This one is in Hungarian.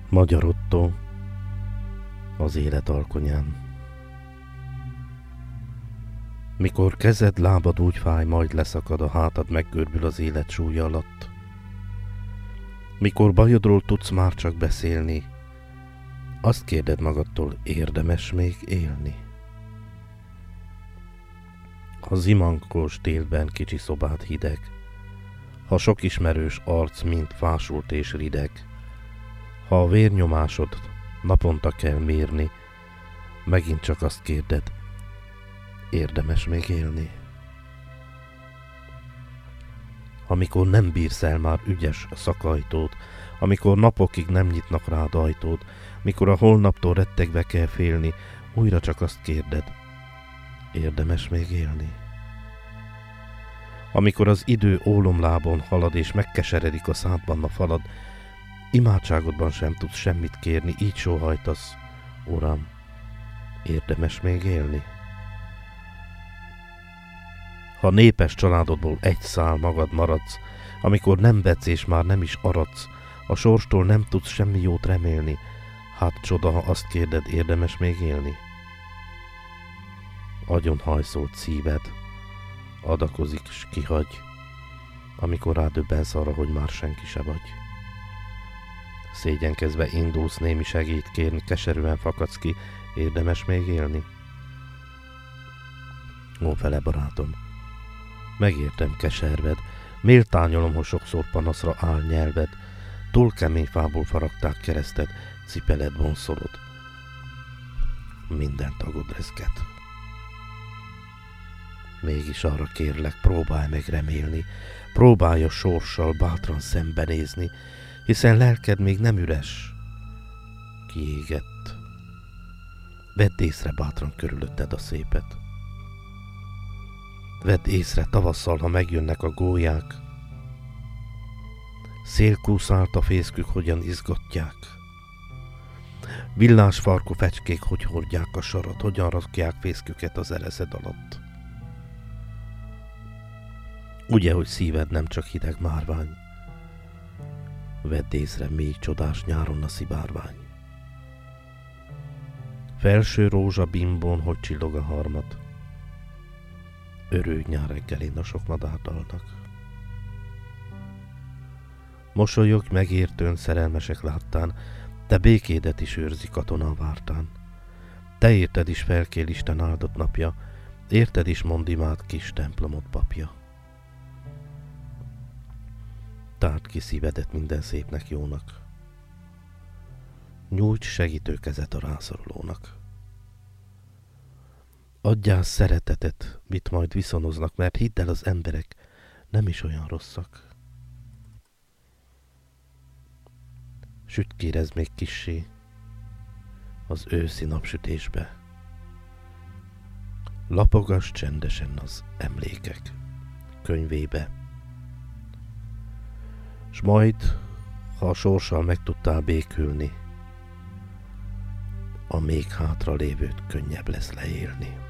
Magyar Ottó, az élet alkonyán. Mikor kezed, lábad úgy fáj, majd leszakad, a hátad meggörbül az élet súlya alatt. Mikor bajodról tudsz már csak beszélni, azt kérded magadtól, érdemes még élni? Ha zimankos télben kicsi szobád hideg, ha sok ismerős arc mind fásult és rideg, ha a vérnyomásod naponta kell mérni, megint csak azt kérded, érdemes még élni? Amikor nem bírsz el már ügyes szakajtót, amikor napokig nem nyitnak rád ajtót, mikor a holnaptól rettegve kell félni, újra csak azt kérded, érdemes még élni? Amikor az idő ólomlábon halad és megkeseredik a szádban a falad, imádságodban sem tudsz semmit kérni, így sóhajtasz, Uram, érdemes még élni? Ha népes családodból egy szál magad maradsz, amikor nem vetsz és már nem is aradsz, a sorstól nem tudsz semmi jót remélni, hát csoda, ha azt kérded, érdemes még élni? Agyon hajszolt szíved, adakozik s kihagy, amikor rádöbbensz arra, hogy már senki se vagy. Szégyenkezve indulsz némi segít kérni, keserűen fakadsz ki, érdemes még élni? Ó, fele barátom, megértem keserved, méltányolom, hogy sokszor panaszra áll nyelved, túl kemény fából faragták kereszted, cipeled vonszolod, minden tagod rezget. Mégis arra kérlek, próbálj meg remélni, próbálj a sorssal bátran szembenézni, hiszen lelked még nem üres, kiégett. Vedd észre bátran körülötted a szépet. Vedd észre tavasszal, ha megjönnek a gólyák, szélkúszált a fészkük hogyan izgatják, villásfarkú fecskék hogy hordják a sarat, hogyan rakják fészküket az ereszed alatt. Ugye, hogy szíved nem csak hideg márvány, vedd észre mély csodás nyáron a szivárvány. Felső rózsa bimbón, hogy csillog a harmat, örülj nyár reggelén a sok madárdalnak. Mosolyogj megértőn szerelmesek láttán, te békédet is őrzi katona vártán. Te érted is felkél Isten áldott napja, érted is mond imád kis templomod papja. Tárd ki szívedet minden szépnek, jónak, nyújts segítő kezet a rászorulónak. Adjál szeretetet, mit majd viszonoznak, mert hidd el, az emberek nem is olyan rosszak. Sütkérezd még kissé az őszi napsütésbe, lapogass csendesen az emlékek könyvébe, s majd, ha a sorssal meg tudtál békülni, a még hátra lévőt könnyebb lesz leélni.